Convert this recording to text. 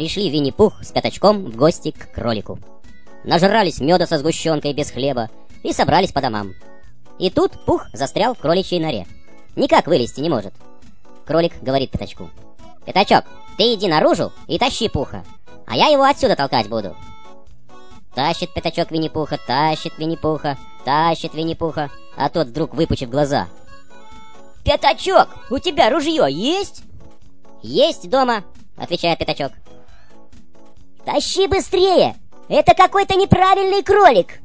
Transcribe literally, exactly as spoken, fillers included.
Пришли Винни-Пух с Пятачком в гости к кролику. Нажрались меда со сгущенкой без хлеба и собрались по домам. И тут Пух застрял в кроличьей норе. Никак вылезти не может. Кролик говорит Пятачку: «Пятачок, ты иди наружу и тащи Пуха, а я его отсюда толкать буду». Тащит Пятачок Винни-Пуха, тащит Винни-Пуха, тащит Винни-Пуха, а тот вдруг, выпучив глаза: «Пятачок, у тебя ружье есть?» «Есть дома», — отвечает Пятачок. «Тащи быстрее! Это какой-то неправильный кролик!»